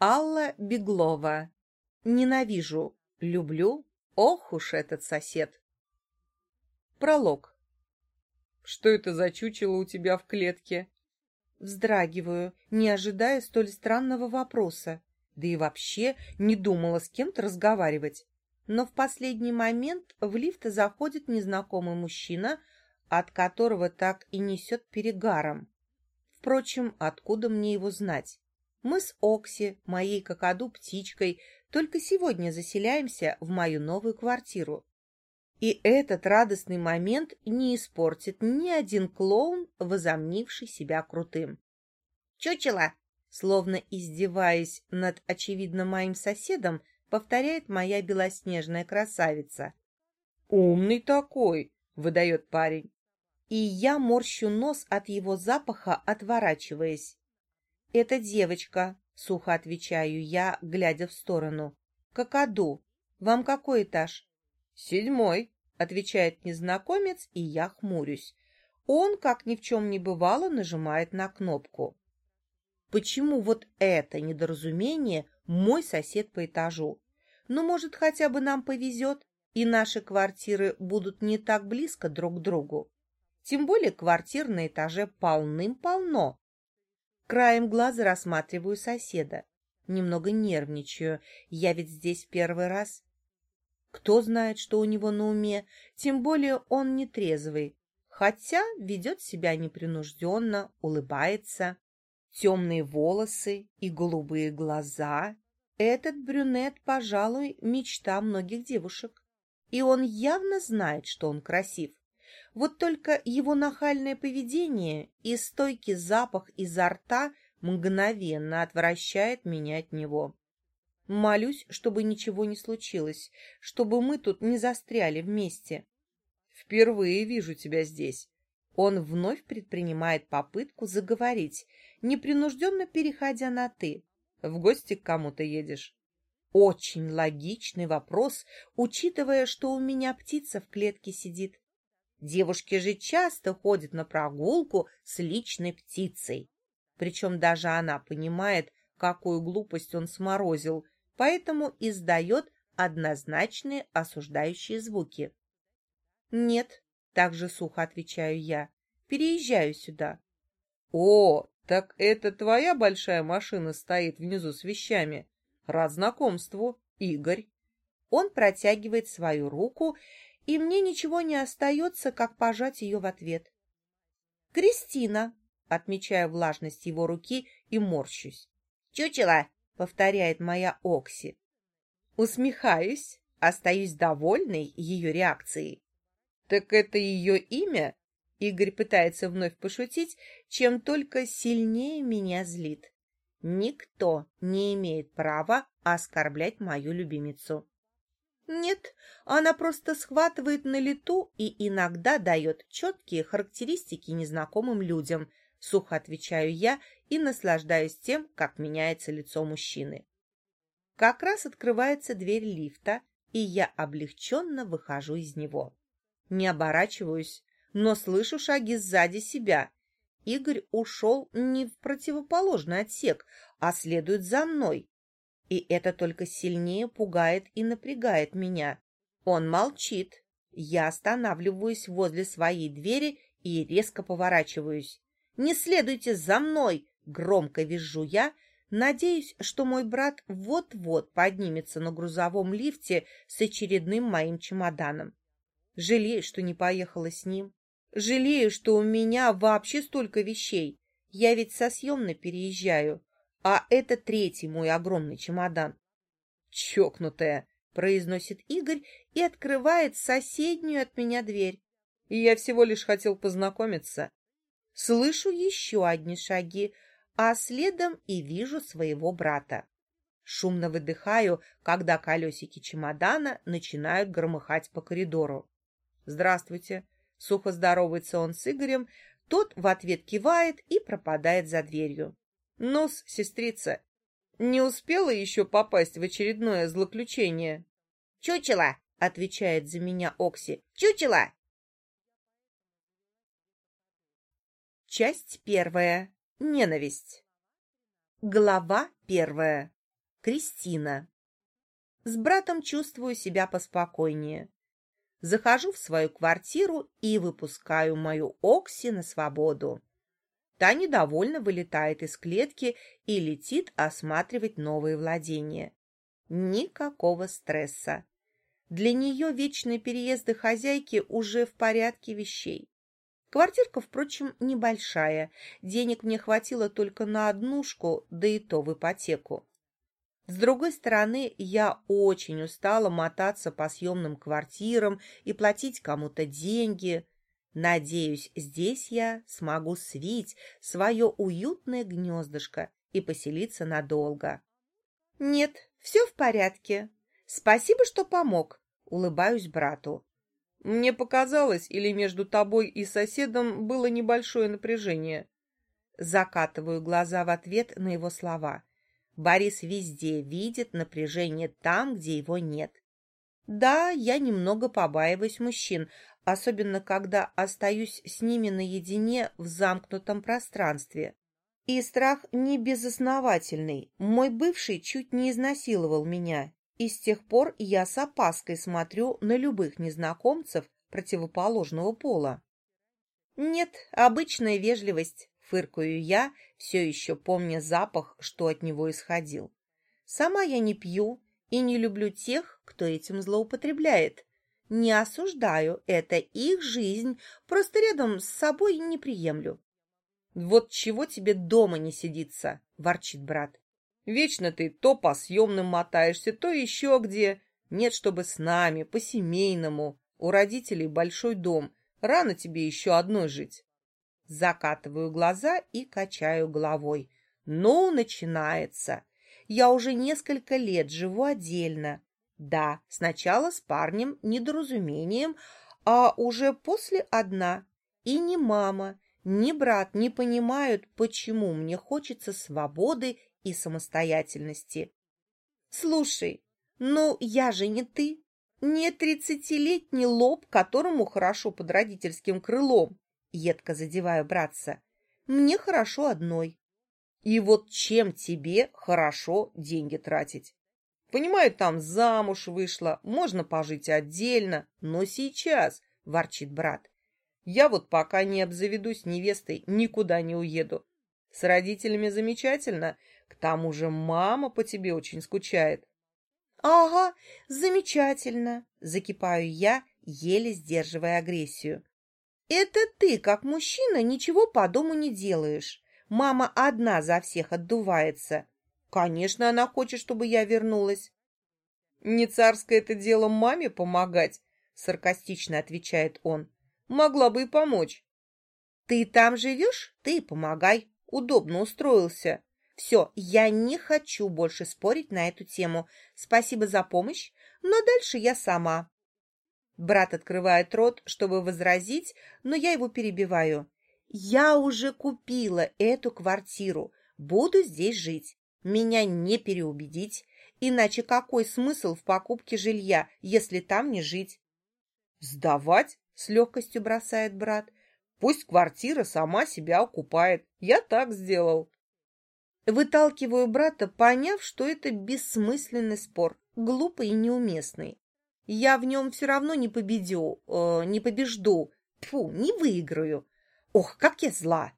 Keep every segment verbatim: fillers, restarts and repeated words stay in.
Алла Беглова. Ненавижу, люблю, ох уж этот сосед. Пролог. Что это за чучело у тебя в клетке? Вздрагиваю, не ожидая столь странного вопроса, да и вообще не думала с кем-то разговаривать. Но в последний момент в лифт заходит незнакомый мужчина, от которого так и несет перегаром. Впрочем, откуда мне его знать? Мы с Окси, моей какаду птичкой, только сегодня заселяемся в мою новую квартиру. И этот радостный момент не испортит ни один клоун, возомнивший себя крутым. «Чучело!» Словно издеваясь над, очевидно, моим соседом, повторяет моя белоснежная красавица. «Умный такой!» — выдает парень. И я морщу нос от его запаха, отворачиваясь. «Это девочка», — сухо отвечаю я, глядя в сторону. «Какаду, вам какой этаж?» «Седьмой», — отвечает незнакомец, и я хмурюсь. Он, как ни в чем не бывало, нажимает на кнопку. Почему вот это недоразумение мой сосед по этажу? Ну, может, хотя бы нам повезет, и наши квартиры будут не так близко друг к другу. Тем более квартир на этаже полным-полно. Краем глаза рассматриваю соседа. Немного нервничаю, я ведь здесь в первый раз. Кто знает, что у него на уме, тем более он не трезвый, хотя ведет себя непринужденно, улыбается. Темные волосы и голубые глаза. Этот брюнет, пожалуй, мечта многих девушек. И он явно знает, что он красив. Вот только его нахальное поведение и стойкий запах изо рта мгновенно отвращает меня от него. Молюсь, чтобы ничего не случилось, чтобы мы тут не застряли вместе. «Впервые вижу тебя здесь». Он вновь предпринимает попытку заговорить, непринужденно переходя на «ты». «В гости к кому-то едешь?» Очень логичный вопрос, учитывая, что у меня птица в клетке сидит. Девушки же часто ходят на прогулку с личной птицей. Причем даже она понимает, какую глупость он сморозил, поэтому издает однозначные осуждающие звуки. «Нет», — также сухо отвечаю я, — «переезжаю сюда». «О, так это твоя большая машина стоит внизу с вещами? Рад знакомству, Игорь». Он протягивает свою руку, и мне ничего не остается, как пожать ее в ответ. «Кристина», — отмечаю влажность его руки и морщусь. «Чучело», — повторяет моя Окси. Усмехаюсь, остаюсь довольной ее реакцией. «Так это ее имя?» Игорь пытается вновь пошутить, чем только сильнее меня злит. Никто не имеет права оскорблять мою любимицу. Нет, она просто схватывает на лету и иногда дает четкие характеристики незнакомым людям. Сухо отвечаю я и наслаждаюсь тем, как меняется лицо мужчины. Как раз открывается дверь лифта, и я облегченно выхожу из него. Не оборачиваюсь, но слышу шаги сзади себя. Игорь ушел не в противоположный отсек, а следует за мной. И это только сильнее пугает и напрягает меня. Он молчит. Я останавливаюсь возле своей двери и резко поворачиваюсь. «Не следуйте за мной!» — громко визжу я. Надеюсь, что мой брат вот-вот поднимется на грузовом лифте с очередным моим чемоданом. Жалею, что не поехала с ним. Жалею, что у меня вообще столько вещей. Я ведь со съемной переезжаю. А это третий мой огромный чемодан. «Чокнутая», — произносит Игорь и открывает соседнюю от меня дверь. «И я всего лишь хотел познакомиться». Слышу еще одни шаги, а следом и вижу своего брата. Шумно выдыхаю, когда колесики чемодана начинают громыхать по коридору. «Здравствуйте», — сухо здоровается он с Игорем, тот в ответ кивает и пропадает за дверью. «Ну-с, сестрица, не успела еще попасть в очередное злоключение?» «Чучело!» — отвечает за меня Окси. «Чучело!» Часть первая. Ненависть. Глава первая. Кристина. С братом чувствую себя поспокойнее. Захожу в свою квартиру и выпускаю мою Окси на свободу. Та недовольно вылетает из клетки и летит осматривать новые владения. Никакого стресса. Для нее вечные переезды хозяйки уже в порядке вещей. Квартирка, впрочем, небольшая. Денег мне хватило только на однушку, да и то в ипотеку. С другой стороны, я очень устала мотаться по съемным квартирам и платить кому-то деньги. Надеюсь, здесь я смогу свить свое уютное гнездышко и поселиться надолго. Нет, все в порядке. Спасибо, что помог. Улыбаюсь брату. Мне показалось, или между тобой и соседом было небольшое напряжение. Закатываю глаза в ответ на его слова. Борис везде видит напряжение там, где его нет. Да, я немного побаиваюсь мужчин, особенно когда остаюсь с ними наедине в замкнутом пространстве. И страх не безосновательный. Мой бывший чуть не изнасиловал меня, и с тех пор я с опаской смотрю на любых незнакомцев противоположного пола. Нет, обычная вежливость. Фыркаю я, все еще помня запах, что от него исходил. Сама я не пью и не люблю тех, кто этим злоупотребляет. Не осуждаю, это их жизнь, просто рядом с собой не приемлю. «Вот чего тебе дома не сидится?» – ворчит брат. «Вечно ты то по съемным мотаешься, то еще где. Нет, чтобы с нами, по-семейному. У родителей большой дом, рано тебе еще одной жить». Закатываю глаза и качаю головой. Ну, начинается. Я уже несколько лет живу отдельно. Да, сначала с парнем, недоразумением, а уже после одна. И ни мама, ни брат не понимают, почему мне хочется свободы и самостоятельности. Слушай, ну я же не ты. Не тридцатилетний лоб, которому хорошо под родительским крылом. Едко задеваю братца. Мне хорошо одной. И вот чем тебе хорошо деньги тратить? Понимаю, там замуж вышла, можно пожить отдельно, но сейчас, ворчит брат, я вот пока не обзаведусь невестой, никуда не уеду. С родителями замечательно, к тому же мама по тебе очень скучает. Ага, замечательно, закипаю я, еле сдерживая агрессию. Это ты, как мужчина, ничего по дому не делаешь. Мама одна за всех отдувается. Конечно, она хочет, чтобы я вернулась. Не царское это дело маме помогать, саркастично отвечает он. Могла бы и помочь. Ты там живешь? Ты помогай. Удобно устроился. Все, я не хочу больше спорить на эту тему. Спасибо за помощь, но дальше я сама. Брат открывает рот, чтобы возразить, но я его перебиваю. Я уже купила эту квартиру, буду здесь жить. Меня не переубедить, иначе какой смысл в покупке жилья, если там не жить? Сдавать? С легкостью бросает брат. Пусть квартира сама себя окупает. Я так сделал. Выталкиваю брата, поняв, что это бессмысленный спор, глупый и неуместный. Я в нем все равно не победю, э, не побежду, тьфу, не выиграю. Ох, как я зла!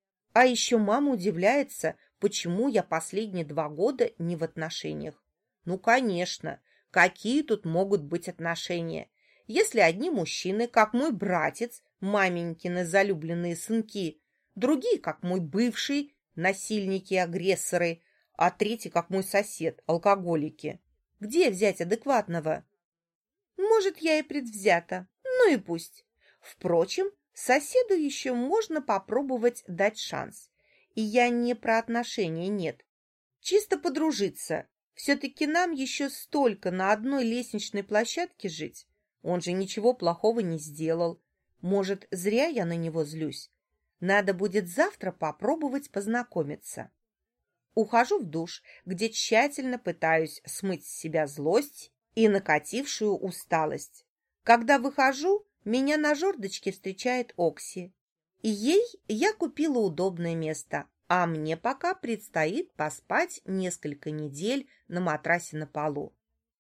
А еще мама удивляется, почему я последние два года не в отношениях. Ну, конечно, какие тут могут быть отношения? Если одни мужчины, как мой братец, маменькины залюбленные сынки, другие, как мой бывший, насильники и агрессоры, а третий, как мой сосед, алкоголики. Где взять адекватного? Может, я и предвзята, ну и пусть. Впрочем, соседу еще можно попробовать дать шанс. И я не про отношения, нет. Чисто подружиться. Все-таки нам еще столько на одной лестничной площадке жить. Он же ничего плохого не сделал. Может, зря я на него злюсь. Надо будет завтра попробовать познакомиться. Ухожу в душ, где тщательно пытаюсь смыть с себя злость и накатившую усталость. Когда выхожу, меня на жердочке встречает Окси. И ей я купила удобное место. А мне пока предстоит поспать несколько недель на матрасе на полу.